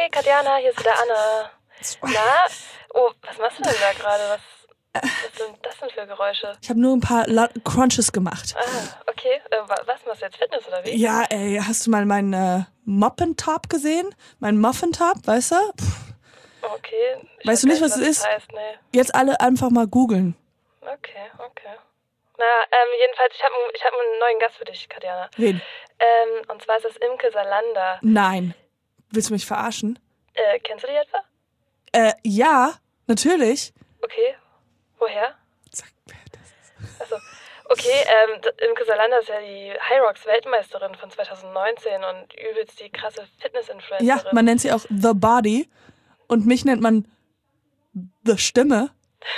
Katjana, hier ist wieder Anna. Na? Oh, was machst du denn da gerade? Was sind das denn für Geräusche? Ich habe nur ein paar Crunches gemacht. Okay. Was machst du jetzt? Fitness oder wie? Ja, ey, hast du mal meinen Moppentop gesehen? Mein Muffintop, weißt du? Okay. Weißt du nicht, was es ist? Heißt, nee. Jetzt alle einfach mal googeln. Okay. Na, jedenfalls, ich hab einen neuen Gast für dich, Katjana. Wen? Und zwar ist das Imke Salander. Nein. Willst du mich verarschen? Kennst du die etwa? Ja, natürlich. Okay. Woher? Sag, wer das ist. Achso. Okay, Imke Salander ist ja die Hyrox-Weltmeisterin von 2019 und übelst die krasse Fitness-Influencerin. Ja, man nennt sie auch The Body und mich nennt man The Stimme.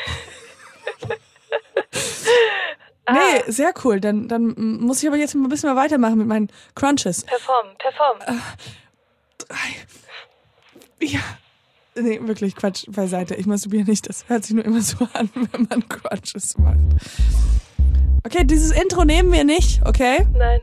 Nee, sehr cool. Dann muss ich aber jetzt mal ein bisschen mehr weitermachen mit meinen Crunches. Perform. 3. Ja. Nee, wirklich, Quatsch beiseite. Ich masturbiere nicht. Das hört sich nur immer so an, wenn man Crunches macht. Okay, dieses Intro nehmen wir nicht, okay? Nein.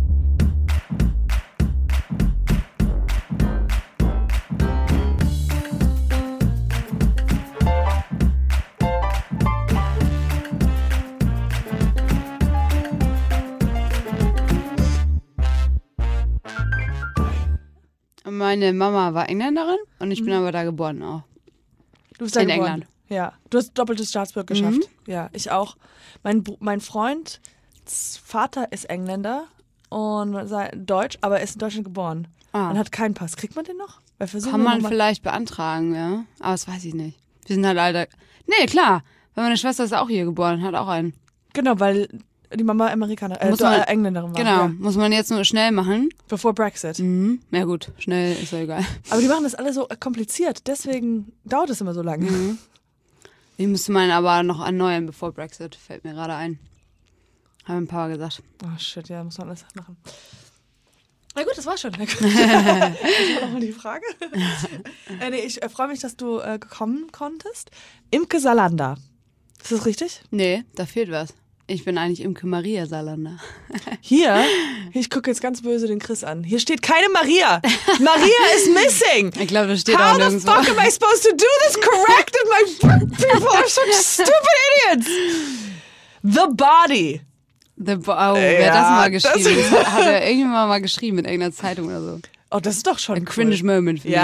Meine Mama war Engländerin und ich bin aber da geboren auch. Du bist da geboren? England. Ja, du hast doppelte Staatsbürgerschaft. Ja, ich auch. Mein Freund Vater ist Engländer und Deutsch, aber er ist in Deutschland geboren. Und hat keinen Pass. Kriegt man den noch? Kann man vielleicht beantragen, ja. Aber das weiß ich nicht. Wir sind halt alle... Nee, klar. Weil meine Schwester ist auch hier geboren, hat auch einen. Genau, weil die Mama Engländerin war. Genau, ja. Muss man jetzt nur schnell machen. Bevor Brexit. Ja gut, schnell ist ja egal. Aber die machen das alle so kompliziert, deswegen dauert es immer so lange. Die müsste man aber noch erneuern bevor Brexit, fällt mir gerade ein. Haben ein paar Mal gesagt. Oh shit, ja, muss man alles machen. Na gut, das war's schon. Das war nochmal die Frage. Ich freue mich, dass du kommen konntest. Imke Salander. Ist das richtig? Nee, da fehlt was. Ich bin eigentlich Imke Maria Salander. Hier, ich gucke jetzt ganz böse den Chris an. Hier steht keine Maria. Maria is missing. Ich glaube, das steht How auch nirgendwo. How the fuck am I supposed to do this correct? And my people are such stupid idiots. The Body. Wer das mal geschrieben hat, hat er irgendwann mal geschrieben in irgendeiner Zeitung oder so. Oh, das ist doch schon ein cringe Moment für mich.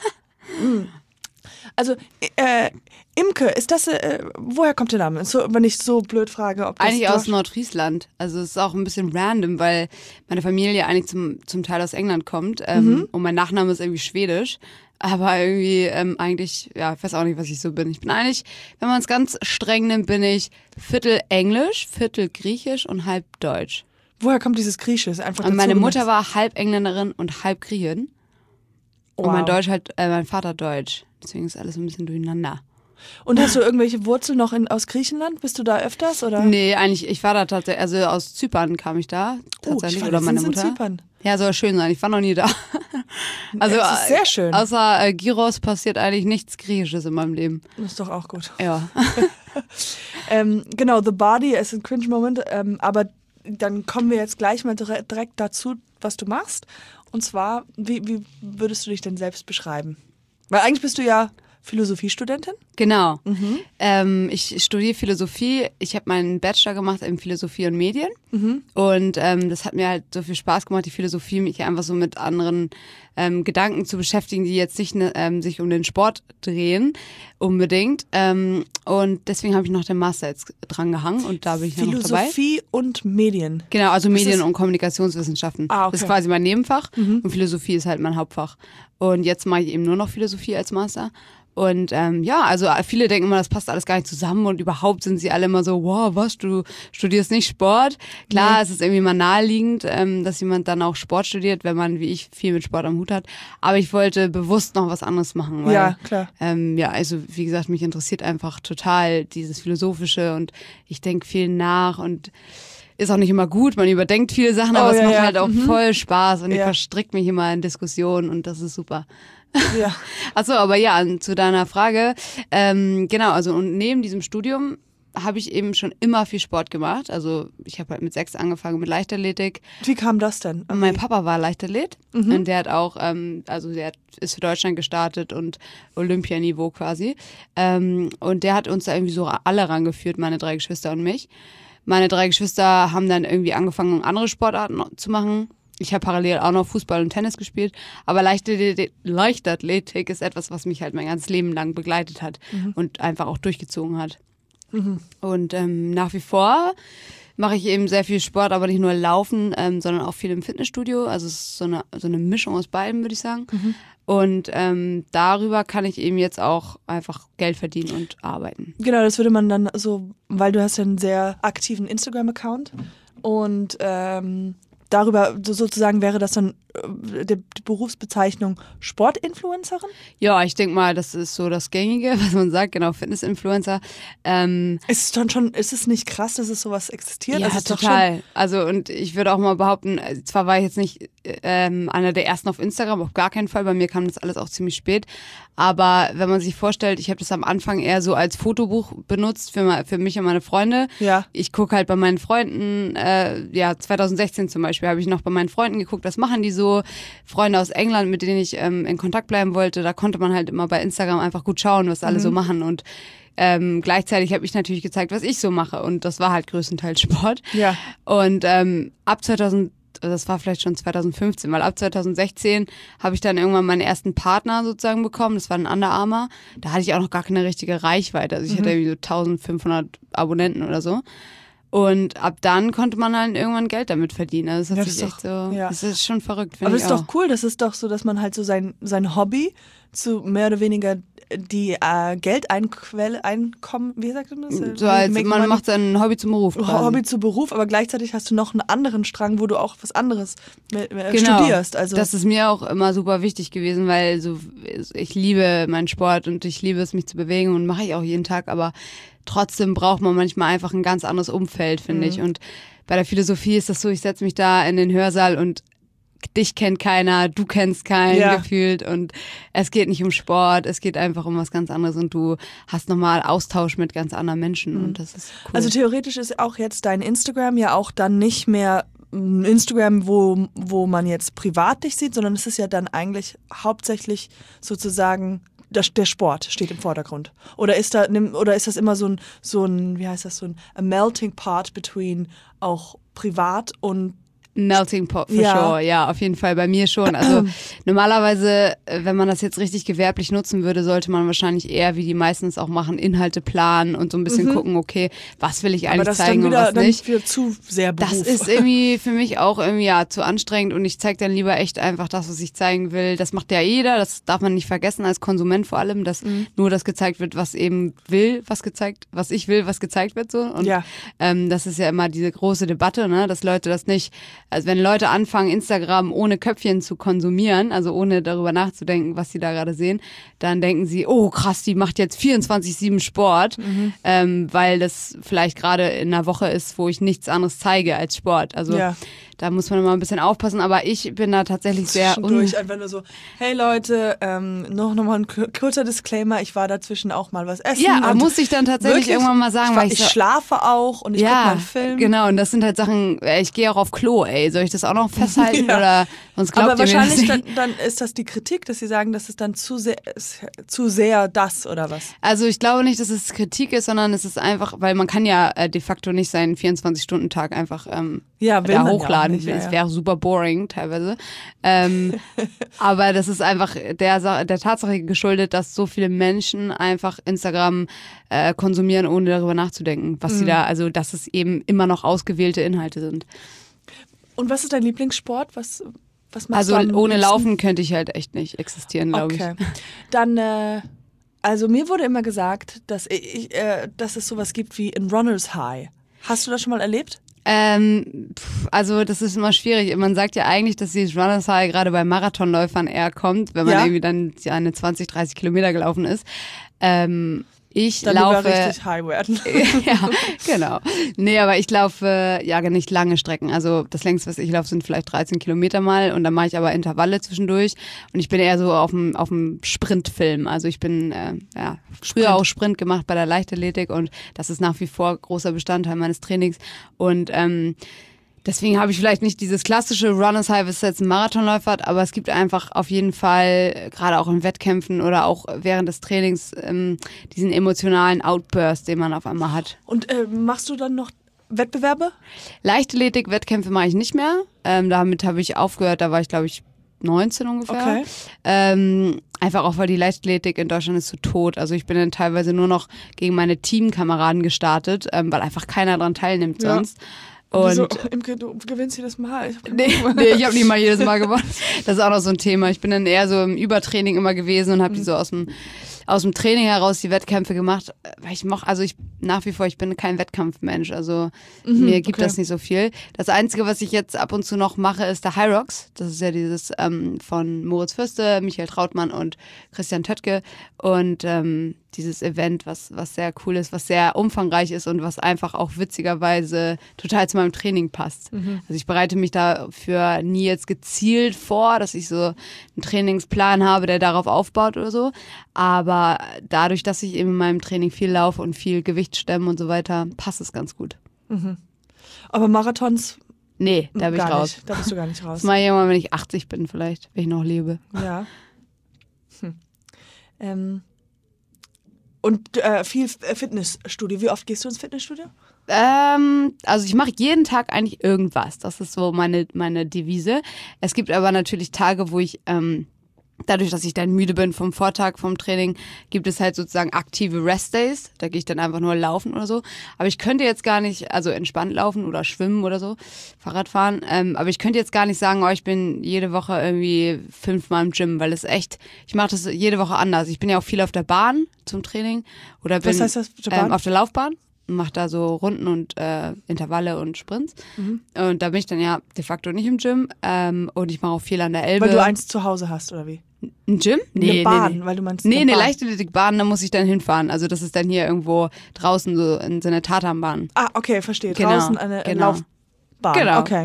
Also, Imke, ist das, woher kommt der Name? So, wenn ich so blöd frage, ob das... Eigentlich aus Nordfriesland. Also es ist auch ein bisschen random, weil meine Familie eigentlich zum Teil aus England kommt und mein Nachname ist irgendwie schwedisch. Aber irgendwie eigentlich, ja, ich weiß auch nicht, was ich so bin. Ich bin eigentlich, wenn man es ganz streng nimmt, bin ich Viertel Englisch, Viertel Griechisch und halb Deutsch. Woher kommt dieses Griechische? Einfach und meine Mutter war halb Engländerin und halb Griechin. Wow. Und mein Vater Deutsch. Deswegen ist alles ein bisschen durcheinander. Und hast du irgendwelche Wurzeln noch aus Griechenland? Bist du da öfters? Oder? Nee, eigentlich, ich war da tatsächlich, also aus Zypern kam ich da tatsächlich, oder meine Mutter. In Zypern. Ja, soll schön sein, ich war noch nie da. Also das ist sehr schön. Außer Gyros passiert eigentlich nichts Griechisches in meinem Leben. Das ist doch auch gut. Ja. Genau, The Body ist ein Cringe-Moment, aber dann kommen wir jetzt gleich mal direkt dazu, was du machst. Und zwar, wie würdest du dich denn selbst beschreiben? Weil eigentlich bist du ja Philosophiestudentin? Genau. Ich studiere Philosophie. Ich habe meinen Bachelor gemacht in Philosophie und Medien. Und das hat mir halt so viel Spaß gemacht, die Philosophie, mich einfach so mit anderen Gedanken zu beschäftigen, die jetzt nicht sich um den Sport drehen unbedingt. Und deswegen habe ich noch den Master jetzt dran gehangen und da bin ich noch dabei. Philosophie und Medien? Genau, also Medien- und Kommunikationswissenschaften. Okay. Das ist quasi mein Nebenfach und Philosophie ist halt mein Hauptfach. Und jetzt mache ich eben nur noch Philosophie als Master. Und also viele denken immer, das passt alles gar nicht zusammen und überhaupt sind sie alle immer so, wow, was, du studierst nicht Sport? Klar, es ist irgendwie mal naheliegend, dass jemand dann auch Sport studiert, wenn man, wie ich, viel mit Sport am Hut hat. Aber ich wollte bewusst noch was anderes machen. Weil, ja, klar. Also wie gesagt, mich interessiert einfach total dieses Philosophische und ich denke viel nach und ist auch nicht immer gut, man überdenkt viele Sachen, aber es macht halt auch voll Spaß und ich verstricke mich immer in Diskussionen und das ist super. Ja. Achso, aber ja, zu deiner Frage. Genau, also und neben diesem Studium habe ich eben schon immer viel Sport gemacht. Also ich habe halt mit 6 angefangen mit Leichtathletik. Wie kam das denn? Okay. Mein Papa war Leichtathlet und der hat auch, ist für Deutschland gestartet und Olympianiveau quasi. Und der hat uns da irgendwie so alle rangeführt, meine 3 Geschwister und mich. Meine 3 Geschwister haben dann irgendwie angefangen, andere Sportarten zu machen. Ich habe parallel auch noch Fußball und Tennis gespielt, aber Leichtathletik ist etwas, was mich halt mein ganzes Leben lang begleitet hat und einfach auch durchgezogen hat. Und nach wie vor mache ich eben sehr viel Sport, aber nicht nur Laufen, sondern auch viel im Fitnessstudio. Also es ist so eine Mischung aus beiden, würde ich sagen. Und darüber kann ich eben jetzt auch einfach Geld verdienen und arbeiten. Genau, das würde man dann so, weil du hast ja einen sehr aktiven Instagram-Account und darüber sozusagen wäre das dann die Berufsbezeichnung Sportinfluencerin? Ja, ich denke mal, das ist so das Gängige, was man sagt, genau, Fitnessinfluencer. Ist es nicht krass, dass es sowas existiert? Ja, also total. Also und ich würde auch mal behaupten, zwar war ich jetzt nicht einer der ersten auf Instagram, auf gar keinen Fall, bei mir kam das alles auch ziemlich spät, aber wenn man sich vorstellt, ich habe das am Anfang eher so als Fotobuch benutzt für mich und meine Freunde. Ja. Ich gucke halt bei meinen Freunden, 2016 zum Beispiel habe ich noch bei meinen Freunden geguckt, was machen die so, Freunde aus England, mit denen ich in Kontakt bleiben wollte, da konnte man halt immer bei Instagram einfach gut schauen, was alle so machen und gleichzeitig habe ich natürlich gezeigt, was ich so mache und das war halt größtenteils Sport. Ja. Und das war vielleicht schon 2015, weil ab 2016 habe ich dann irgendwann meinen ersten Partner sozusagen bekommen, das war ein Under Armour. Da hatte ich auch noch gar keine richtige Reichweite, also ich hatte irgendwie so 1500 Abonnenten oder so. Und ab dann konnte man halt irgendwann Geld damit verdienen. Also das hat sich echt so, das ist schon verrückt, finde ich. Aber das ist doch cool, das ist doch so, dass man halt so sein Hobby zu mehr oder weniger die Geldeinkommen, wie sagt man das? So als man macht sein Hobby zum Beruf. Hobby zu Beruf, aber gleichzeitig hast du noch einen anderen Strang, wo du auch was anderes studierst. Also das ist mir auch immer super wichtig gewesen, weil ich liebe meinen Sport und ich liebe es, mich zu bewegen und mache ich auch jeden Tag, aber trotzdem braucht man manchmal einfach ein ganz anderes Umfeld, finde ich. Und bei der Philosophie ist das so, ich setze mich da in den Hörsaal und dich kennt keiner, du kennst keinen gefühlt und es geht nicht um Sport, es geht einfach um was ganz anderes und du hast nochmal Austausch mit ganz anderen Menschen und das ist cool. Also theoretisch ist auch jetzt dein Instagram ja auch dann nicht mehr ein Instagram, wo man jetzt privat dich sieht, sondern es ist ja dann eigentlich hauptsächlich sozusagen der Sport steht im Vordergrund. Oder ist das immer so ein wie heißt das, so ein a melting pot between auch privat und Melting Pot, for sure, ja, auf jeden Fall, bei mir schon. Also normalerweise, wenn man das jetzt richtig gewerblich nutzen würde, sollte man wahrscheinlich eher, wie die meisten es auch machen, Inhalte planen und so ein bisschen gucken, okay, was will ich eigentlich zeigen und was nicht. Aber das ist dann wieder zu sehr Beruf. Das ist irgendwie für mich auch irgendwie zu anstrengend und ich zeige dann lieber echt einfach das, was ich zeigen will. Das macht ja jeder, das darf man nicht vergessen als Konsument vor allem, dass nur das gezeigt wird, was eben was ich will, was gezeigt wird so. Und das ist ja immer diese große Debatte, ne, dass Leute das nicht. Also wenn Leute anfangen, Instagram ohne Köpfchen zu konsumieren, also ohne darüber nachzudenken, was sie da gerade sehen, dann denken sie, oh krass, die macht jetzt 24/7 Sport, weil das vielleicht gerade in einer Woche ist, wo ich nichts anderes zeige als Sport. Also da muss man immer ein bisschen aufpassen, aber ich bin da tatsächlich sehr einfach nur so, hey Leute, noch mal ein kurzer Disclaimer, ich war dazwischen auch mal was essen. Ja, muss ich dann tatsächlich irgendwann mal sagen, weil ich schlafe auch und ich gucke mal einen Film. Genau, und das sind halt Sachen, ich gehe auch auf Klo, ey, soll ich das auch noch festhalten oder sonst glaubt aber ihr mir das nicht? wahrscheinlich dann ist das die Kritik, dass sie sagen, das ist dann zu sehr das oder was? Also ich glaube nicht, dass es Kritik ist, sondern es ist einfach, weil man kann ja de facto nicht seinen 24-Stunden-Tag einfach da hochladen. Es wäre super boring teilweise. Aber das ist einfach der Tatsache geschuldet, dass so viele Menschen einfach Instagram konsumieren, ohne darüber nachzudenken, was sie da, also dass es eben immer noch ausgewählte Inhalte sind. Und was ist dein Lieblingssport? Was machst also du ohne Laufen könnte ich halt echt nicht existieren, glaube ich. Dann, also mir wurde immer gesagt, dass es sowas gibt wie ein Runner's High. Hast du das schon mal erlebt? Also das ist immer schwierig. Man sagt ja eigentlich, dass dieses Runner's High gerade bei Marathonläufern eher kommt, wenn man irgendwie dann eine 20, 30 Kilometer gelaufen ist. Ich dann laufe richtig high werden. ja, genau. Nee, aber ich laufe ja nicht lange Strecken. Also das längste, was ich laufe, sind vielleicht 13 Kilometer mal und dann mache ich aber Intervalle zwischendurch und ich bin eher so auf dem Sprintfilm. Also ich bin früher auch Sprint gemacht bei der Leichtathletik und das ist nach wie vor großer Bestandteil meines Trainings und deswegen habe ich vielleicht nicht dieses klassische Runners High, was jetzt ein Marathonläufer hat, aber es gibt einfach auf jeden Fall, gerade auch in Wettkämpfen oder auch während des Trainings, diesen emotionalen Outburst, den man auf einmal hat. Und machst du dann noch Wettbewerbe? Leichtathletik, Wettkämpfe mache ich nicht mehr. Damit habe ich aufgehört, da war ich, glaube ich, 19 ungefähr. Okay. Einfach auch, weil die Leichtathletik in Deutschland ist so tot. Also ich bin dann teilweise nur noch gegen meine Teamkameraden gestartet, weil einfach keiner daran teilnimmt sonst. Und so, Imke, du gewinnst jedes Mal. Nee, ich habe nie mal jedes Mal gewonnen. Das ist auch noch so ein Thema. Ich bin dann eher so im Übertraining immer gewesen und habe die so aus dem Training heraus die Wettkämpfe gemacht. Weil ich nach wie vor, ich bin kein Wettkampfmensch. Also mir gibt das nicht so viel. Das Einzige, was ich jetzt ab und zu noch mache, ist der High Rocks. Das ist ja dieses von Moritz Fürste, Michael Trautmann und Christian Töttke. Und dieses Event, was sehr cool ist, was sehr umfangreich ist und was einfach auch witzigerweise total zu meinem Training passt. Also ich bereite mich dafür nie jetzt gezielt vor, dass ich so einen Trainingsplan habe, der darauf aufbaut oder so. Aber dadurch, dass ich eben in meinem Training viel laufe und viel Gewicht stemme und so weiter, passt es ganz gut. Aber Marathons? Nee, da bin ich raus. Nicht. Da bist du gar nicht raus. Das mache ich irgendwann, wenn ich 80 bin vielleicht, wenn ich noch lebe. Ja. Und viel Fitnessstudio. Wie oft gehst du ins Fitnessstudio? Also ich mache jeden Tag eigentlich irgendwas. Das ist so meine Devise. Es gibt aber natürlich Tage, wo ich dadurch, dass ich dann müde bin vom Vortag, vom Training, gibt es halt sozusagen aktive Rest-Days. Da gehe ich dann einfach nur laufen oder so. Aber ich könnte jetzt gar nicht, also entspannt laufen oder schwimmen oder so, Fahrrad fahren. Aber ich könnte jetzt gar nicht sagen, ich bin jede Woche irgendwie 5-mal im Gym, weil es echt, ich mache das jede Woche anders. Ich bin ja auch viel auf der Bahn zum Training. Oder bin Was heißt das, der Bahn? Auf der Laufbahn. Mache da so Runden und Intervalle und Sprints. Und da bin ich dann ja de facto nicht im Gym. Und ich mache auch viel an der Elbe. Weil du eins zu Hause hast, oder wie? Ein Gym? Eine Bahn, weil du meinst eine Leichtathletikbahn, da muss ich dann hinfahren. Also das ist dann hier irgendwo draußen so in so einer Tatanbahn. Ah, okay, verstehe. Genau, draußen eine Laufbahn. Genau. Okay.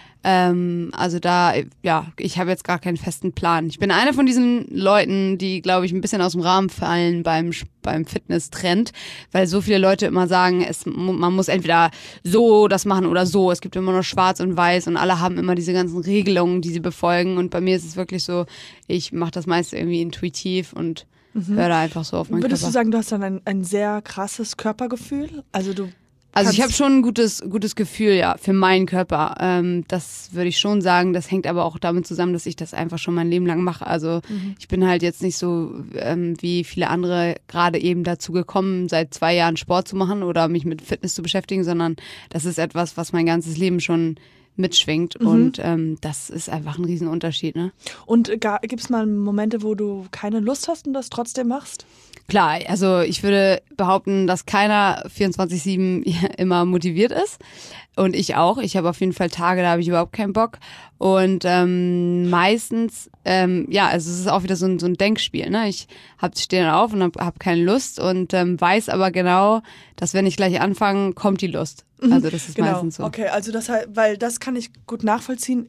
Also da, ja, ich habe jetzt gar keinen festen Plan. Ich bin eine von diesen Leuten, die, glaube ich, ein bisschen aus dem Rahmen fallen beim Fitness-Trend, weil so viele Leute immer sagen, man muss entweder so das machen oder so. Es gibt immer nur schwarz und weiß und alle haben immer diese ganzen Regelungen, die sie befolgen. Und bei mir ist es wirklich so, ich mache das meiste irgendwie intuitiv und höre da einfach so auf meinen Würdest Körper. du sagen, du hast dann ein sehr krasses Körpergefühl? Also ich habe schon ein gutes Gefühl, ja, für meinen Körper. Das würde ich schon sagen. Das hängt aber auch damit zusammen, dass ich das einfach schon mein Leben lang mache. Also ich bin halt jetzt nicht so wie viele andere gerade eben dazu gekommen, seit 2 Jahren Sport zu machen oder mich mit Fitness zu beschäftigen, sondern das ist etwas, was mein ganzes Leben schon mitschwingt und das ist einfach ein Riesenunterschied. Ne? Und gibt es mal Momente, wo du keine Lust hast und das trotzdem machst? Klar, also ich würde behaupten, dass keiner 24/7 immer motiviert ist und ich auch. Ich habe auf jeden Fall Tage, da habe ich überhaupt keinen Bock und meistens, also es ist auch wieder so ein Denkspiel. Ne? Ich stehe dann auf und habe keine Lust und weiß aber genau, dass wenn ich gleich anfange, kommt die Lust. Also das ist meistens so. Okay, also weil das kann ich gut nachvollziehen.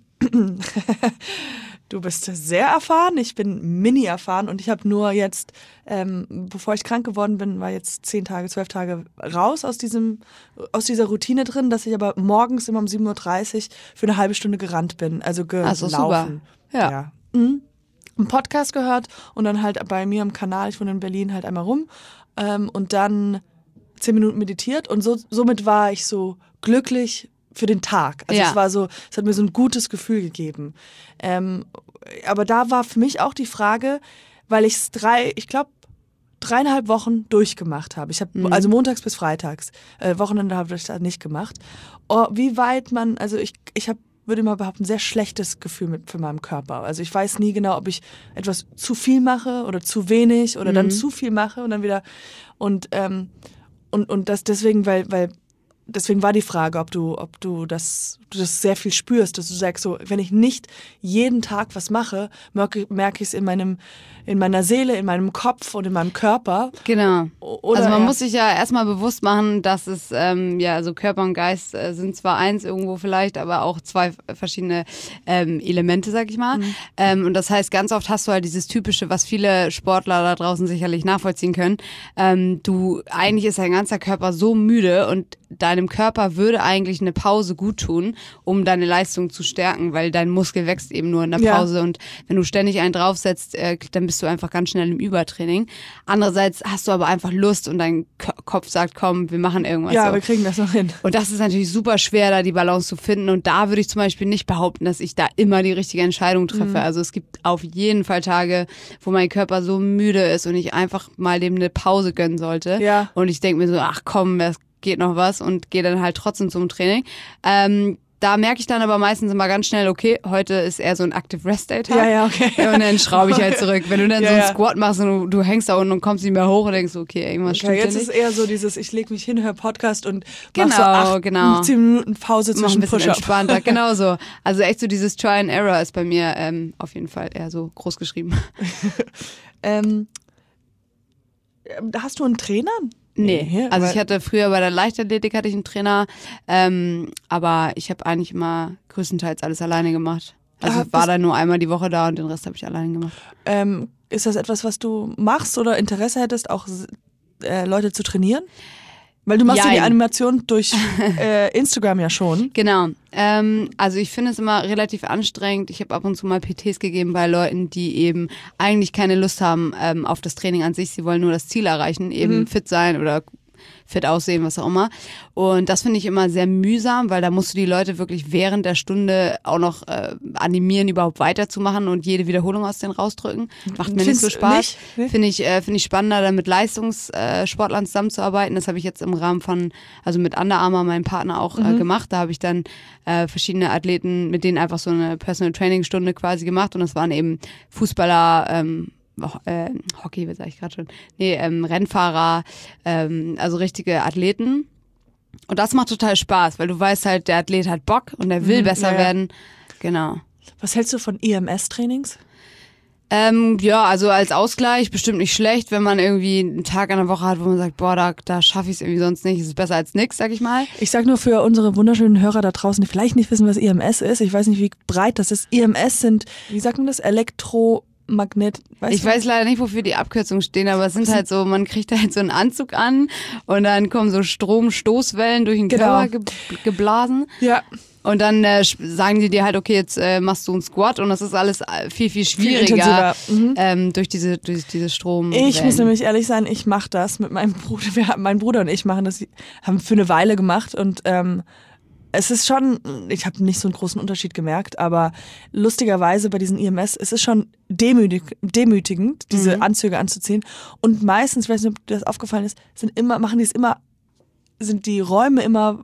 Du bist sehr erfahren, ich bin mini erfahren und ich habe nur jetzt, bevor ich krank geworden bin, war jetzt 12 Tage raus aus dieser Routine drin, dass ich aber morgens immer um 7:30 Uhr für eine halbe Stunde gerannt bin, also gelaufen. Super. Ja. Einen Podcast gehört und dann halt bei mir im Kanal, ich wohne in Berlin, halt einmal rum und dann 10 Minuten meditiert und somit war ich so glücklich für den Tag. Also es hat mir so ein gutes Gefühl gegeben. Aber da war für mich auch die Frage, weil ich 3,5 Wochen durchgemacht habe. Ich habe also montags bis freitags. Wochenende habe ich da nicht gemacht. Wie weit ich würde mal behaupten, ein sehr schlechtes Gefühl für meinen Körper. Also ich weiß nie genau, ob ich etwas zu viel mache oder zu wenig oder dann zu viel mache und dann wieder und das deswegen, weil deswegen war die Frage, ob du das sehr viel spürst, dass du sagst, so, wenn ich nicht jeden Tag was mache, merke ich es in meiner Seele, in meinem Kopf und in meinem Körper. Genau. Oder also man muss sich ja erstmal bewusst machen, dass es, also Körper und Geist sind zwar eins irgendwo vielleicht, aber auch zwei verschiedene Elemente, sag ich mal. Und das heißt, ganz oft hast du halt dieses Typische, was viele Sportler da draußen sicherlich nachvollziehen können. Eigentlich ist dein ganzer Körper so müde und deinem Körper würde eigentlich eine Pause gut tun, um deine Leistung zu stärken, weil dein Muskel wächst eben nur in der Pause und wenn du ständig einen draufsetzt, dann bist du einfach ganz schnell im Übertraining. Andererseits hast du aber einfach Lust und dein Kopf sagt, komm, wir machen irgendwas. Ja, so. Wir kriegen das noch hin. Und das ist natürlich super schwer, da die Balance zu finden und da würde ich zum Beispiel nicht behaupten, dass ich da immer die richtige Entscheidung treffe. Also es gibt auf jeden Fall Tage, wo mein Körper so müde ist und ich einfach mal dem eine Pause gönnen sollte. Ja. Und ich denke mir so, ach komm, das geht noch was und gehe dann halt trotzdem zum Training. Da merke ich dann aber meistens immer ganz schnell, okay, heute ist eher so ein Active Rest Day Tag. Ja, okay. Und dann schraube ich halt zurück. Wenn du dann so einen Squat machst und du hängst da unten und kommst nicht mehr hoch und denkst, okay, irgendwas stimmt jetzt nicht. Ist eher so dieses, ich lege mich hin, höre Podcast und mach so 10 Minuten Pause zwischen Push-Up. Entspannter, genau so. Also echt so dieses Try and Error ist bei mir auf jeden Fall eher so groß geschrieben. Hast du einen Trainer? Nee, also ich hatte früher bei der Leichtathletik hatte ich einen Trainer, aber ich habe eigentlich immer größtenteils alles alleine gemacht. Also ich war dann nur einmal die Woche da und den Rest habe ich alleine gemacht. Ist das etwas, was du machst oder Interesse hättest, auch Leute zu trainieren? Weil du machst ja die Animation durch Instagram ja schon. Genau. Also ich finde es immer relativ anstrengend. Ich habe ab und zu mal PTs gegeben bei Leuten, die eben eigentlich keine Lust haben auf das Training an sich. Sie wollen nur das Ziel erreichen, eben fit sein oder fit aussehen, was auch immer. Und das finde ich immer sehr mühsam, weil da musst du die Leute wirklich während der Stunde auch noch animieren, überhaupt weiterzumachen und jede Wiederholung aus denen rausdrücken. Macht mir nicht so Spaß. Finde ich spannender, da mit Leistungssportlern zusammenzuarbeiten. Das habe ich jetzt im Rahmen von, also mit Under Armour, meinem Partner, auch gemacht. Da habe ich dann verschiedene Athleten, mit denen einfach so eine Personal Training Stunde quasi gemacht. Und das waren eben Fußballer, Hockey, was sag ich gerade schon? Nee, Rennfahrer, also richtige Athleten. Und das macht total Spaß, weil du weißt halt, der Athlet hat Bock und er will besser werden. Genau. Was hältst du von EMS-Trainings? Also als Ausgleich bestimmt nicht schlecht, wenn man irgendwie einen Tag in der Woche hat, wo man sagt, boah, da schaffe ich es irgendwie sonst nicht, es ist besser als nix, sag ich mal. Ich sag nur für unsere wunderschönen Hörer da draußen, die vielleicht nicht wissen, was EMS ist, ich weiß nicht, wie breit das ist. EMS sind, wie sagt man das, ich weiß leider nicht, wofür die Abkürzungen stehen, aber es sind halt so, man kriegt halt so einen Anzug an und dann kommen so Stromstoßwellen durch den Körper geblasen. Ja. Und dann sagen die dir halt, okay, jetzt machst du einen Squat und das ist alles viel, viel schwieriger durch diese Strom. Ich muss nämlich ehrlich sein, ich mache das mit meinem Bruder. Mein Bruder und ich machen das, haben für eine Weile gemacht und es ist schon, ich habe nicht so einen großen Unterschied gemerkt, aber lustigerweise bei diesen EMS, es ist schon demütigend, diese Anzüge anzuziehen. Und meistens, ich weiß nicht, ob dir das aufgefallen ist, sind die Räume immer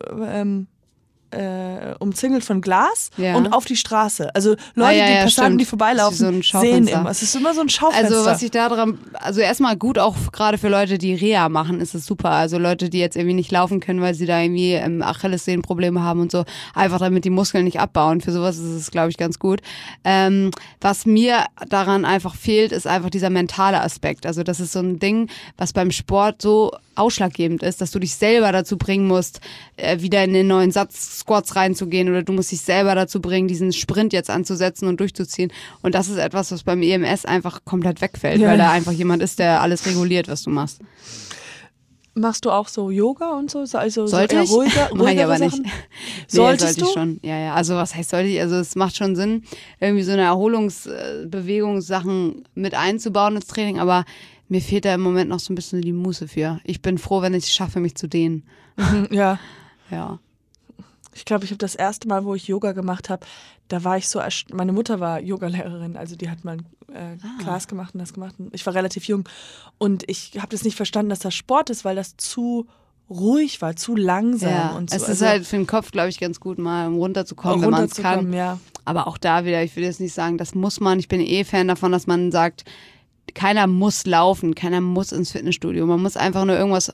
umzingelt von Glas und auf die Straße. Also Leute, die Passanten, die vorbeilaufen, sehen immer. Es ist immer so ein Schaufenster. Also was ich da dran, also erstmal gut, auch gerade für Leute, die Reha machen, ist es super. Also Leute, die jetzt irgendwie nicht laufen können, weil sie da irgendwie Achillessehnenprobleme haben und so, einfach damit die Muskeln nicht abbauen. Für sowas ist es, glaube ich, ganz gut. Was mir daran einfach fehlt, ist einfach dieser mentale Aspekt. Also das ist so ein Ding, was beim Sport so ausschlaggebend ist, dass du dich selber dazu bringen musst, wieder in den neuen Satz Squats reinzugehen oder du musst dich selber dazu bringen, diesen Sprint jetzt anzusetzen und durchzuziehen. Und das ist etwas, was beim EMS einfach komplett wegfällt, weil da einfach jemand ist, der alles reguliert, was du machst. Machst du auch so Yoga und so? Also sollte so ich? Ruhige aber Sachen? Nicht. Sollte ich schon. Ja. Also was heißt sollte ich? Also es macht schon Sinn, irgendwie so eine Erholungsbewegungssachen mit einzubauen ins Training, aber mir fehlt da im Moment noch so ein bisschen die Muße für. Ich bin froh, wenn ich es schaffe, mich zu dehnen. Ja. Ja. Ich glaube, ich habe das erste Mal, wo ich Yoga gemacht habe, da war ich so, meine Mutter war Yogalehrerin, also die hat mal Class gemacht und das gemacht. Und ich war relativ jung und ich habe das nicht verstanden, dass das Sport ist, weil das zu ruhig war, zu langsam. Ja, und so. Es ist halt für den Kopf, glaube ich, ganz gut, mal um runterzukommen, wenn man es kann. Ja. Aber auch da wieder, ich will jetzt nicht sagen, das muss man. Ich bin Fan davon, dass man sagt, keiner muss laufen, keiner muss ins Fitnessstudio. Man muss einfach nur irgendwas, also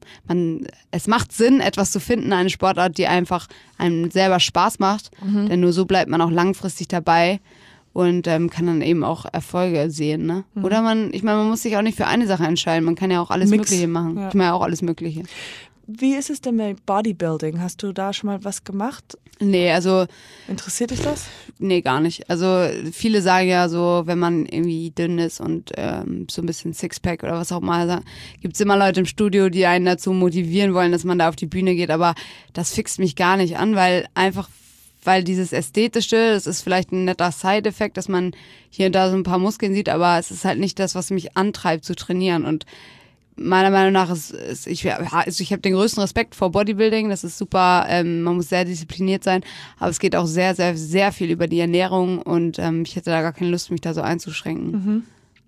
es macht Sinn, etwas zu finden, eine Sportart, die einfach einem selber Spaß macht, denn nur so bleibt man auch langfristig dabei und kann dann eben auch Erfolge sehen, ne? Oder man muss sich auch nicht für eine Sache entscheiden, man kann ja auch alles Mögliche machen. Ja. Ich mache ja auch alles Mögliche. Wie ist es denn mit Bodybuilding? Hast du da schon mal was gemacht? Nee, also... Interessiert dich das? Nee, gar nicht. Also viele sagen ja so, wenn man irgendwie dünn ist und so ein bisschen Sixpack oder was auch immer, gibt es immer Leute im Studio, die einen dazu motivieren wollen, dass man da auf die Bühne geht, aber das fixt mich gar nicht an, weil dieses Ästhetische, das ist vielleicht ein netter Side-Effekt, dass man hier und da so ein paar Muskeln sieht, aber es ist halt nicht das, was mich antreibt zu trainieren und meiner Meinung nach ich habe den größten Respekt vor Bodybuilding, das ist super, man muss sehr diszipliniert sein, aber es geht auch sehr, sehr, sehr viel über die Ernährung und ich hätte da gar keine Lust, mich da so einzuschränken.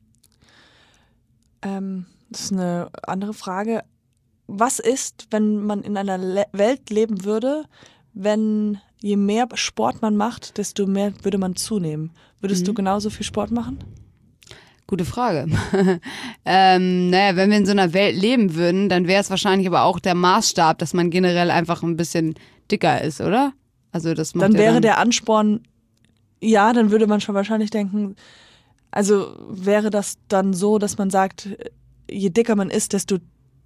Das ist eine andere Frage. Was ist, wenn man in einer Welt leben würde, wenn je mehr Sport man macht, desto mehr würde man zunehmen? Würdest du genauso viel Sport machen? Gute Frage. Wenn wir in so einer Welt leben würden, dann wäre es wahrscheinlich aber auch der Maßstab, dass man generell einfach ein bisschen dicker ist, oder? Also das macht dann wäre der Ansporn, ja, dann würde man schon wahrscheinlich denken, also wäre das dann so, dass man sagt, je dicker man ist, desto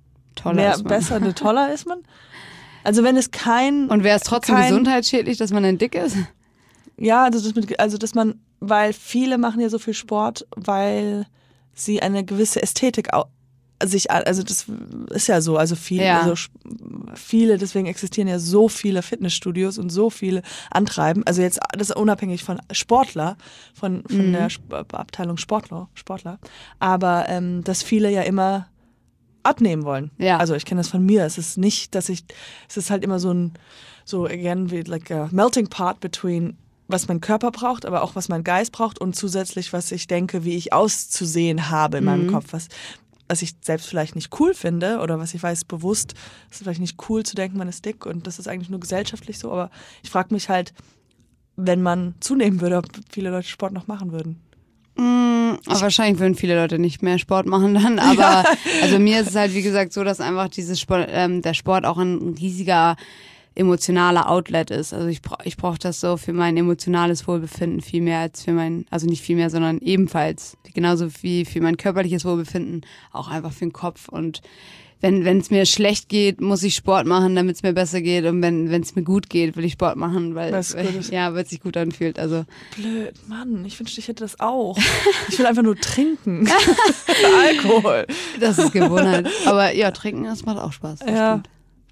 toller ist man? Also wenn es Und wäre es trotzdem gesundheitsschädlich, dass man dann dick ist? Ja, dass man, weil viele machen ja so viel Sport, weil sie eine gewisse Ästhetik also das ist ja so, also viele, deswegen existieren ja so viele Fitnessstudios und so viele Antreiben, also jetzt das ist unabhängig von Sportler, von der Abteilung Sportler, aber dass viele ja immer abnehmen wollen. Ja. Also ich kenne das von mir, es ist nicht, es ist halt immer again, wie like a melting pot between was mein Körper braucht, aber auch was mein Geist braucht und zusätzlich, was ich denke, wie ich auszusehen habe in meinem Kopf, was ich selbst vielleicht nicht cool finde oder was ich weiß bewusst, es ist vielleicht nicht cool zu denken, man ist dick und das ist eigentlich nur gesellschaftlich so, aber ich frage mich halt, wenn man zunehmen würde, ob viele Leute Sport noch machen würden. Aber wahrscheinlich würden viele Leute nicht mehr Sport machen dann, aber also mir ist es halt wie gesagt so, dass einfach der Sport auch ein riesiger emotionaler Outlet ist. Also ich brauche das so für mein emotionales Wohlbefinden viel mehr als also nicht viel mehr, sondern ebenfalls genauso wie für mein körperliches Wohlbefinden, auch einfach für den Kopf. Und wenn es mir schlecht geht, muss ich Sport machen, damit es mir besser geht. Und wenn es mir gut geht, will ich Sport machen, weil es sich gut anfühlt. Also blöd, Mann, ich wünschte, ich hätte das auch. Ich will einfach nur trinken. Alkohol. Das ist Gewohnheit. Aber ja, trinken, das macht auch Spaß. Ja.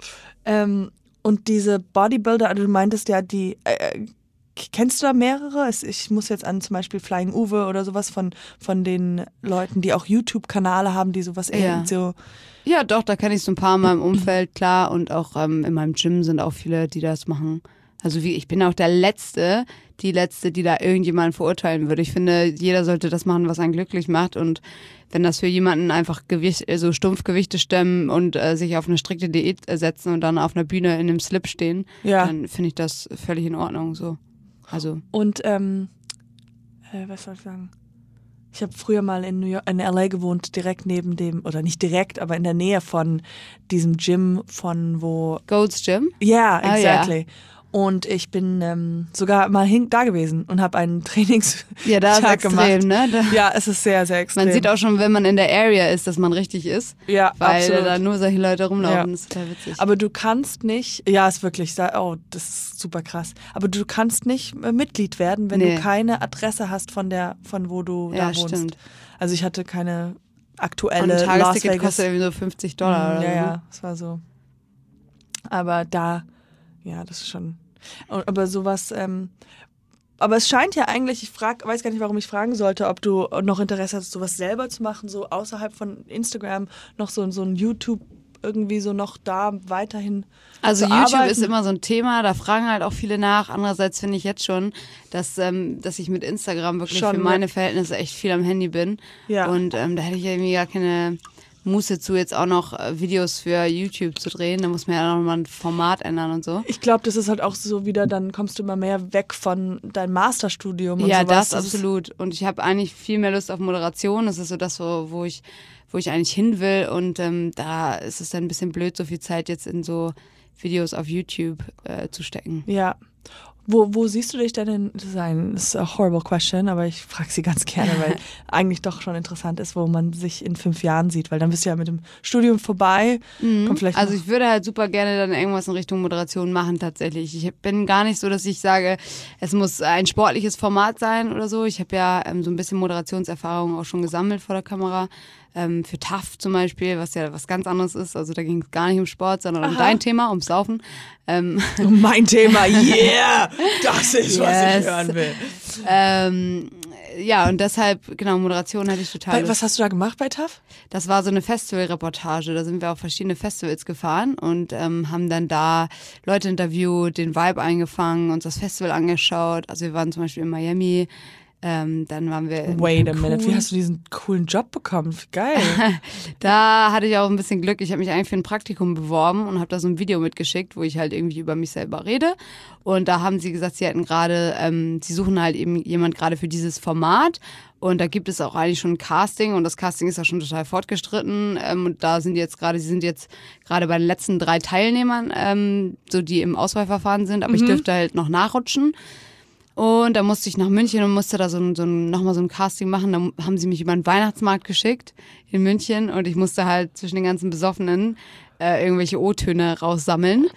Und diese Bodybuilder, du meintest ja, die kennst du da mehrere? Ich muss jetzt an zum Beispiel Flying Uwe oder sowas von den Leuten, die auch YouTube-Kanäle haben, die sowas so. Ja, doch, da kenne ich so ein paar in meinem Umfeld, klar. Und auch in meinem Gym sind auch viele, die das machen. Also ich bin auch die Letzte, die da irgendjemanden verurteilen würde. Ich finde, jeder sollte das machen, was einen glücklich macht. Und wenn das für jemanden einfach so stumpf Gewichte stemmen und sich auf eine strikte Diät setzen und dann auf einer Bühne in einem Slip stehen, dann finde ich das völlig in Ordnung. So. Also. Und was soll ich sagen? Ich habe früher mal in LA gewohnt, direkt neben dem, oder nicht direkt, aber in der Nähe von diesem Gym von wo... Gold's Gym? Ja, yeah, exactly. Yeah. Und ich bin sogar mal da gewesen und habe einen Trainingstag gemacht. Ne? Ja, es ist sehr, sehr extrem. Man sieht auch schon, wenn man in der Area ist, dass man richtig ist. Ja, weil absolut. Da nur solche Leute rumlaufen. Ja. Das ist total witzig. Aber du kannst nicht, ja, ist wirklich, das ist super krass. Aber du kannst nicht Mitglied werden, wenn du keine Adresse hast von wo du da wohnst. Stimmt. Also ich hatte keine aktuelle und ein Tagesticket kostet irgendwie so $50 oder so. Ja, das war so. Aber ja, das ist schon. Aber sowas, aber es scheint ja eigentlich, weiß gar nicht, warum ich fragen sollte, ob du noch Interesse hast, sowas selber zu machen, so außerhalb von Instagram, noch so ein YouTube irgendwie so noch da weiterhin also zu YouTube arbeiten. Ist immer so ein Thema, da fragen halt auch viele nach. Andererseits finde ich jetzt schon, dass ich mit Instagram wirklich schon für meine Verhältnisse echt viel am Handy bin. Ja. Und da hätte ich irgendwie gar keine Muße zu, jetzt auch noch Videos für YouTube zu drehen. Da muss man ja noch mal ein Format ändern und so. Ich glaube, das ist halt auch so wieder, dann kommst du immer mehr weg von deinem Masterstudium und ja, sowas. Ja, das absolut. Und ich habe eigentlich viel mehr Lust auf Moderation. Das ist so das, wo ich wo ich eigentlich hin will. Und da ist es dann ein bisschen blöd, so viel Zeit jetzt in so Videos auf YouTube zu stecken. Ja. Wo siehst du dich denn das ist a horrible question, aber ich frage sie ganz gerne, weil eigentlich doch schon interessant ist, wo man sich in 5 Jahren sieht, weil dann bist du ja mit dem Studium vorbei. Kommt vielleicht also ich würde halt super gerne dann irgendwas in Richtung Moderation machen tatsächlich. Ich bin gar nicht so, dass ich sage, es muss ein sportliches Format sein oder so. Ich habe ja so ein bisschen Moderationserfahrung auch schon gesammelt vor der Kamera. Für TAF zum Beispiel, was ja was ganz anderes ist. Also da ging es gar nicht um Sport, sondern um dein Thema, ums Saufen. Um mein Thema, yeah! Das ist, was ich hören will. Ja, und deshalb, genau, Moderation hatte ich total Lust. Was hast du da gemacht bei TAF? Das war so eine Festivalreportage. Da sind wir auf verschiedene Festivals gefahren und haben dann da Leute interviewt, den Vibe eingefangen, uns das Festival angeschaut. Also wir waren zum Beispiel in Miami. Dann waren wir in Wait a minute, wie hast du diesen coolen Job bekommen? Geil. Da hatte ich auch ein bisschen Glück. Ich habe mich eigentlich für ein Praktikum beworben und habe da so ein Video mitgeschickt, wo ich halt irgendwie über mich selber rede. Und da haben sie gesagt, sie hätten gerade, sie suchen halt eben jemand gerade für dieses Format. Und da gibt es auch eigentlich schon ein Casting und das Casting ist ja schon total fortgeschritten. Und da sind jetzt gerade, sie sind jetzt gerade bei den letzten 3 Teilnehmern, so die im Auswahlverfahren sind. Aber ich dürfte halt noch nachrutschen. Und da musste ich nach München und musste da nochmal so ein Casting machen. Da haben sie mich über den Weihnachtsmarkt geschickt in München und ich musste halt zwischen den ganzen Besoffenen irgendwelche O-Töne raussammeln.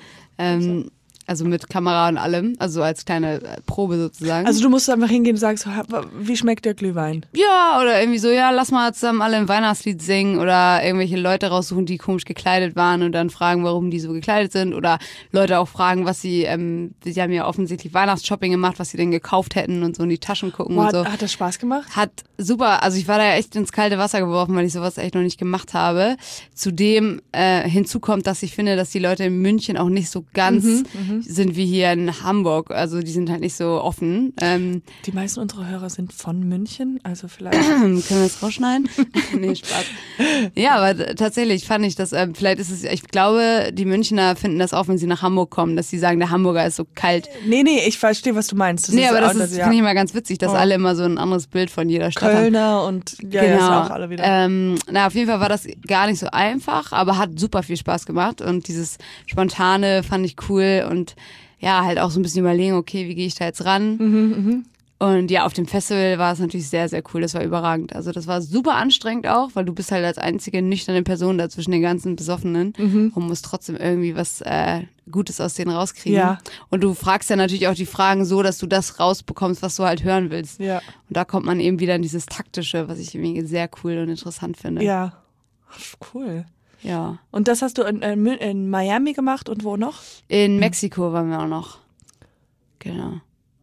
Also mit Kamera und allem, also als kleine Probe sozusagen. Also du musst einfach hingehen und sagst, wie schmeckt der Glühwein? Ja, oder irgendwie so, ja, lass mal zusammen alle ein Weihnachtslied singen oder irgendwelche Leute raussuchen, die komisch gekleidet waren und dann fragen, warum die so gekleidet sind oder Leute auch fragen, was sie haben ja offensichtlich Weihnachtsshopping gemacht, was sie denn gekauft hätten und so in die Taschen gucken und so. Hat das Spaß gemacht? Hat super, also ich war da ja echt ins kalte Wasser geworfen, weil ich sowas echt noch nicht gemacht habe. Zudem hinzu kommt, dass ich finde, dass die Leute in München auch nicht so ganz sind wie hier in Hamburg. Also die sind halt nicht so offen. Die meisten unserer Hörer sind von München, also vielleicht... Können wir das rausschneiden? Nee, Spaß. Ja, aber tatsächlich fand ich das, vielleicht ist es, ich glaube, die Münchner finden das auch, wenn sie nach Hamburg kommen, dass sie sagen, der Hamburger ist so kalt. Nee, ich verstehe, was du meinst. Aber das finde ich immer ganz witzig, dass alle immer so ein anderes Bild von jeder Stadt Kölner haben. Und ja, auch alle wieder. Auf jeden Fall war das gar nicht so einfach, aber hat super viel Spaß gemacht und dieses Spontane fand ich cool und ja, halt auch so ein bisschen überlegen, okay, wie gehe ich da jetzt ran? Und ja, auf dem Festival war es natürlich sehr, sehr cool. Das war überragend. Also das war super anstrengend auch, weil du bist halt als einzige nüchterne Person da zwischen den ganzen Besoffenen und musst trotzdem irgendwie was Gutes aus denen rauskriegen. Ja. Und du fragst ja natürlich auch die Fragen so, dass du das rausbekommst, was du halt hören willst. Ja. Und da kommt man eben wieder in dieses Taktische, was ich irgendwie sehr cool und interessant finde. Ja, cool. Ja. Und das hast du in Miami gemacht und wo noch? In Mexiko waren wir auch noch. Genau.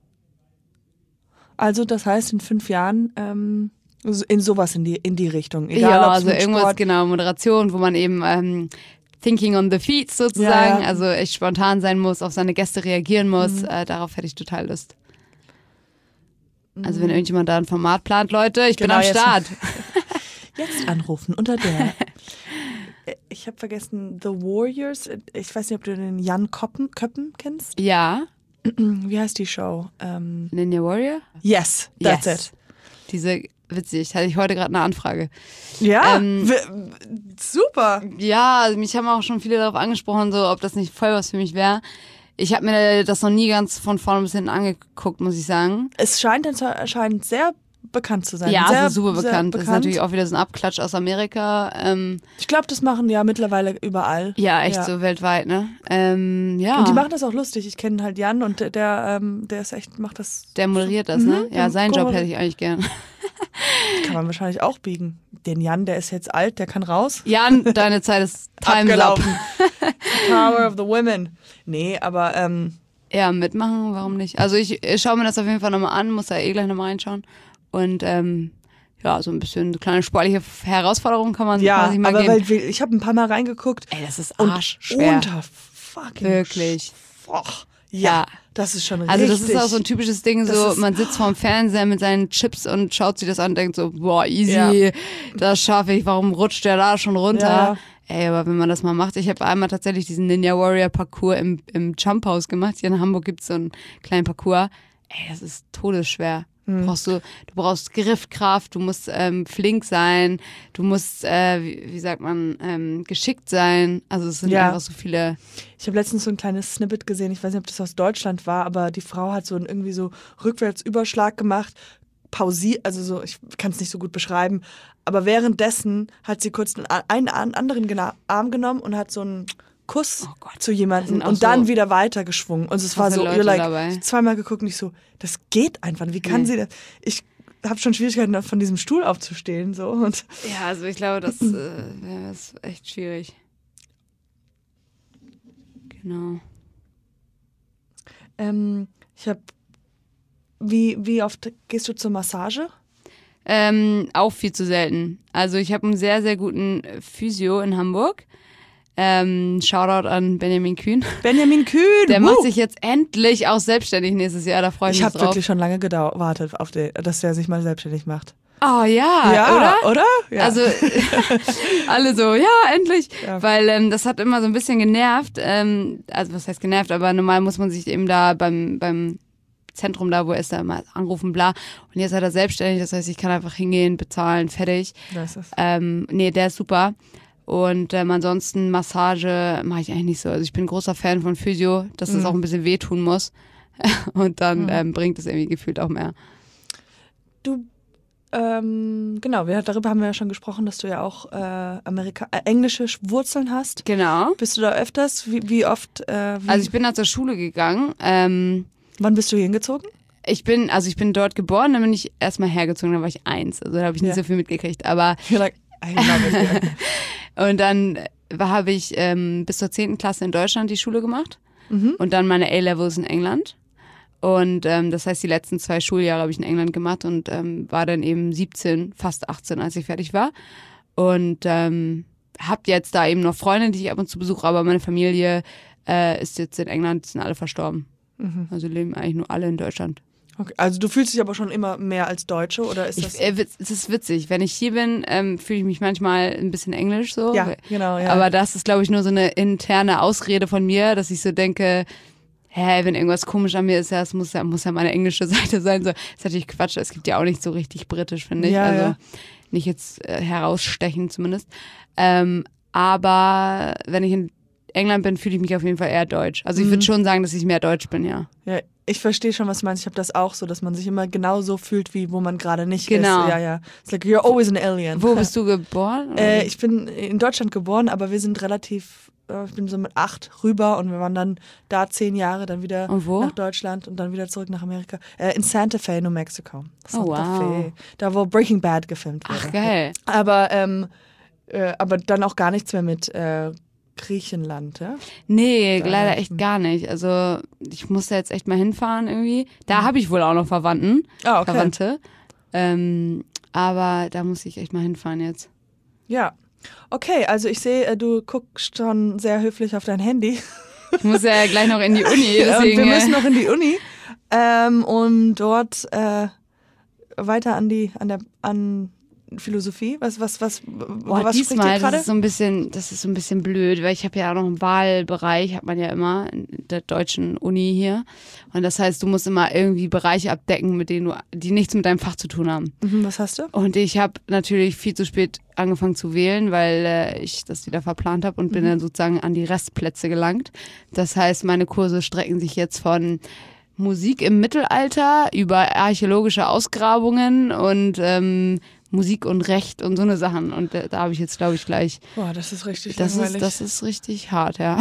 Also das heißt, in 5 Jahren in sowas in die Richtung. Egal, ja, also irgendwas, Sport, genau, Moderation, wo man eben thinking on the feet sozusagen, also echt spontan sein muss, auf seine Gäste reagieren muss. Darauf hätte ich total Lust. Also wenn irgendjemand da ein Format plant, Leute, ich bin am Start. Jetzt anrufen unter der... Ich habe vergessen, The Warriors. Ich weiß nicht, ob du den Jan Köppen kennst. Ja. Wie heißt die Show? Ninja Warrior? Yes, that's it. Diese, witzig, hatte ich heute gerade eine Anfrage. Ja, super. Ja, mich haben auch schon viele darauf angesprochen, so ob das nicht voll was für mich wäre. Ich habe mir das noch nie ganz von vorne bis hinten angeguckt, muss ich sagen. Es scheint sehr bekannt zu sein. Ja, sehr, also super bekannt. Das ist natürlich auch wieder so ein Abklatsch aus Amerika. Ich glaube, das machen ja mittlerweile überall. Ja, echt so weltweit, ne? Ja. Und die machen das auch lustig. Ich kenne halt Jan und der ist echt, macht das. Der moderiert das, ne? Ja, seinen Job hätte ich eigentlich gern. Kann man wahrscheinlich auch biegen. Den Jan, der ist jetzt alt, der kann raus. Jan, deine Zeit ist time's up. Power of the women. Nee, aber ja, mitmachen, warum nicht? Also ich schaue mir das auf jeden Fall nochmal an, muss da gleich nochmal reinschauen. Und ja, so ein bisschen eine kleine sportliche Herausforderung kann man quasi mal geben. Weil ich habe ein paar Mal reingeguckt. Ey, das ist arschschwer. Unter fucking wirklich. Ja, das ist schon richtig. Also das ist auch so ein typisches Ding, so man sitzt vorm Fernseher mit seinen Chips und schaut sich das an und denkt so, boah, easy, das schaffe ich, warum rutscht der da schon runter? Ja. Ey, aber wenn man das mal macht, ich habe einmal tatsächlich diesen Ninja Warrior Parcours im Jump House gemacht. Hier in Hamburg gibt es so einen kleinen Parcours. Ey, das ist todesschwer. Du brauchst Griffkraft, du musst flink sein, du musst, wie sagt man, geschickt sein. Also es sind einfach so viele. Ich habe letztens so ein kleines Snippet gesehen, ich weiß nicht, ob das aus Deutschland war, aber die Frau hat so irgendwie so Rückwärtsüberschlag gemacht, pausiert, also so, ich kann es nicht so gut beschreiben, aber währenddessen hat sie kurz einen anderen Arm genommen und hat so einen Kuss zu jemandem und dann wieder weitergeschwungen. Und es war so, zweimal geguckt und ich so, das geht einfach. Wie kann sie das? Ich habe schon Schwierigkeiten, von diesem Stuhl aufzustehen. So. Und ja, also ich glaube, das ist echt schwierig. Genau. Ich habe, wie oft gehst du zur Massage? Auch viel zu selten. Also ich habe einen sehr, sehr guten Physio in Hamburg. Shoutout an Benjamin Kühn. Benjamin Kühn! Der macht sich jetzt endlich auch selbstständig nächstes Jahr, da freue ich mich drauf. Ich habe wirklich schon lange gewartet, dass der sich mal selbstständig macht. Oh ja, oder? Ja. Also alle so, ja, endlich. Ja. Weil das hat immer so ein bisschen genervt. Also was heißt genervt, aber normal muss man sich eben da beim Zentrum da, wo er ist, da mal anrufen, bla. Und jetzt hat er selbstständig, das heißt, ich kann einfach hingehen, bezahlen, fertig. Das ist der ist super. Und ansonsten Massage mache ich eigentlich nicht so. Also ich bin ein großer Fan von Physio, dass das auch ein bisschen wehtun muss. Und dann bringt es irgendwie gefühlt auch mehr. Du, genau, darüber haben wir ja schon gesprochen, dass du ja auch englische Wurzeln hast. Genau. Bist du da öfters? Wie oft? Also ich bin da zur Schule gegangen. Wann bist du hingezogen? Ich bin dort geboren, dann bin ich erstmal hergezogen, dann war ich 1. Also da habe ich nicht so viel mitgekriegt. Aber und dann habe ich bis zur 10. Klasse in Deutschland die Schule gemacht und dann meine A-Levels in England. Und das heißt, die letzten 2 Schuljahre habe ich in England gemacht und war dann eben 17, fast 18, als ich fertig war. Und habe jetzt da eben noch Freunde, die ich ab und zu besuche, aber meine Familie ist jetzt in England, sind alle verstorben. Also leben eigentlich nur alle in Deutschland. Okay. Also du fühlst dich aber schon immer mehr als Deutsche, oder ist das? Es ist witzig. Wenn ich hier bin, fühle ich mich manchmal ein bisschen englisch so. Ja, genau. Ja. Aber das ist, glaube ich, nur so eine interne Ausrede von mir, dass ich so denke, wenn irgendwas komisch an mir ist, das muss ja meine englische Seite sein. So, das ist natürlich Quatsch. Es gibt ja auch nicht so richtig britisch, finde ich. Ja, also nicht jetzt herausstechen zumindest. Aber wenn ich in England bin, fühle ich mich auf jeden Fall eher deutsch. Also ich würde schon sagen, dass ich mehr deutsch bin, ja. Ja, ich verstehe schon, was du meinst. Ich habe das auch so, dass man sich immer genau so fühlt, wie wo man gerade nicht genau. ist. Ja. It's like, you're always an alien. Wo bist du geboren? Ich bin in Deutschland geboren, aber wir sind relativ, ich bin so mit 8 rüber und wir waren dann da 10 Jahre, dann wieder nach Deutschland und dann wieder zurück nach Amerika. In Santa Fe, New Mexico. Santa Fe. Da, wo Breaking Bad gefilmt wurde. Ach, geil. Aber dann auch gar nichts mehr mit Griechenland, ja? Nee, leider echt gar nicht. Also ich muss da jetzt echt mal hinfahren irgendwie. Da habe ich wohl auch noch Verwandte. Aber da muss ich echt mal hinfahren jetzt. Ja. Okay, also ich sehe, du guckst schon sehr höflich auf dein Handy. Ich muss ja gleich noch in die Uni. Deswegen, wir müssen noch in die Uni. Und dort weiter an Philosophie? Was spricht dir gerade? Das ist so ein bisschen blöd, weil ich habe ja auch noch einen Wahlbereich, hat man ja immer in der deutschen Uni hier. Und das heißt, du musst immer irgendwie Bereiche abdecken, die nichts mit deinem Fach zu tun haben. Was hast du? Und ich habe natürlich viel zu spät angefangen zu wählen, weil ich das wieder verplant habe und bin dann sozusagen an die Restplätze gelangt. Das heißt, meine Kurse strecken sich jetzt von Musik im Mittelalter über archäologische Ausgrabungen und Musik und Recht und so eine Sachen. Und da habe ich jetzt, glaube ich, gleich... Boah, das ist richtig langweilig. Das ist richtig hart, ja.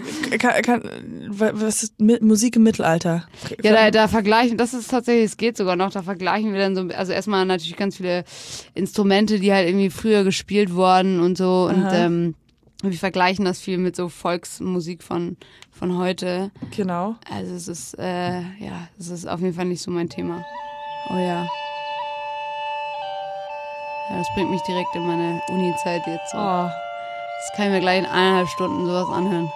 Was ist Musik im Mittelalter? Ja, da vergleichen, das ist tatsächlich, es geht sogar noch, da vergleichen wir dann so, also erstmal natürlich ganz viele Instrumente, die halt irgendwie früher gespielt wurden und so. Und wir vergleichen das viel mit so Volksmusik von heute. Genau. Also es ist, es ist auf jeden Fall nicht so mein Thema. Oh ja. Ja, das bringt mich direkt in meine Uni-Zeit jetzt. So. Oh. Das kann ich mir gleich in 1,5 Stunden sowas anhören.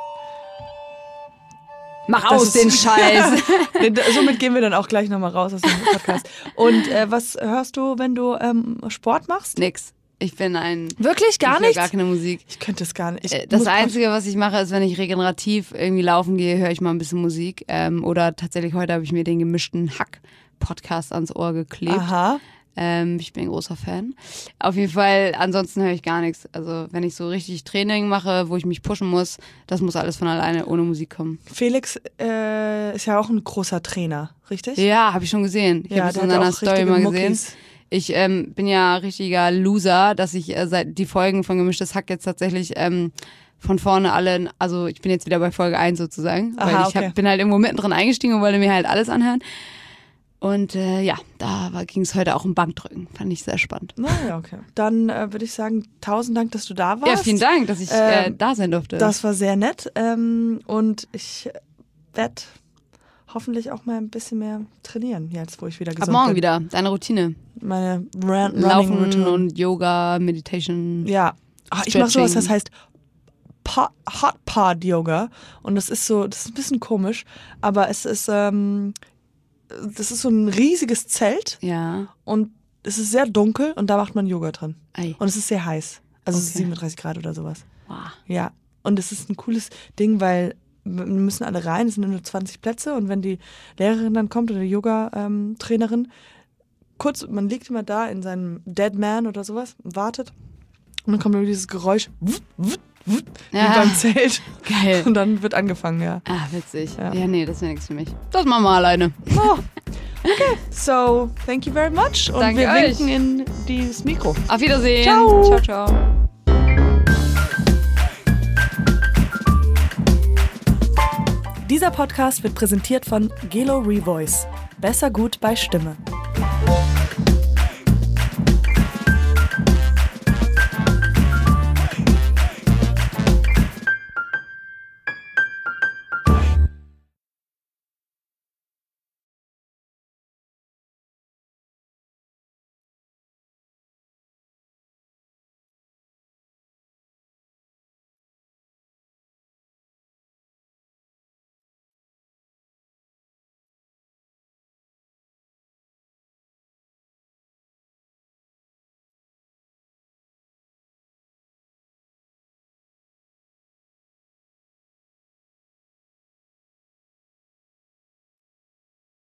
Mach aus den Scheiß! Somit gehen wir dann auch gleich nochmal raus aus dem Podcast. Und was hörst du, wenn du Sport machst? Nix. Ich bin Wirklich gar nichts? Gar keine Musik. Ich könnte es gar nicht. Das Einzige, was ich mache, ist, wenn ich regenerativ irgendwie laufen gehe, höre ich mal ein bisschen Musik. Oder tatsächlich heute habe ich mir den gemischten Hack Podcast ans Ohr geklebt. Aha. Ich bin ein großer Fan. Auf jeden Fall, ansonsten höre ich gar nichts. Also wenn ich so richtig Training mache, wo ich mich pushen muss, das muss alles von alleine ohne Musik kommen. Felix ist ja auch ein großer Trainer, richtig? Ja, habe ich schon gesehen. Ich habe es in seiner Story mal gesehen. Muckis. Ich bin ja richtiger Loser, dass ich seit die Folgen von Gemischtes Hack jetzt tatsächlich von vorne alle, also ich bin jetzt wieder bei Folge 1 sozusagen, weil ich bin halt irgendwo mittendrin eingestiegen und wollte mir halt alles anhören. Und da ging es heute auch um Bankdrücken. Fand ich sehr spannend. Ja, okay. Dann würde ich sagen, 1000 Dank, dass du da warst. Ja, vielen Dank, dass ich da sein durfte. Das war sehr nett. Und ich werde hoffentlich auch mal ein bisschen mehr trainieren, jetzt wo ich wieder gesund bin. Ab morgen wieder, deine Routine. Meine Laufen Routine. und Yoga, Meditation. Ja, ich mache sowas, das heißt Hot Pod Yoga. Und das ist ein bisschen komisch, aber es ist das ist so ein riesiges Zelt. Ja. Und es ist sehr dunkel und da macht man Yoga drin. Ei. Und es ist sehr heiß. Also es ist 37 Grad oder sowas. Wow. Ja. Und es ist ein cooles Ding, weil wir müssen alle rein, es sind nur 20 Plätze und wenn die Lehrerin dann kommt oder die Yoga-Trainerin, man liegt immer da in seinem Dead Man oder sowas und wartet und dann kommt immer dieses Geräusch wie beim Zelt. Geil. Und dann wird angefangen, ja. Ah, witzig. Ja. Ja, nee, das wäre nichts für mich. Das machen wir alleine. Oh. Okay, so thank you very much und Danke wir euch. winken in dieses Mikro. Auf Wiedersehen. Ciao. Ciao, ciao. Dieser Podcast wird präsentiert von Gelo Revoice. Besser gut bei Stimme.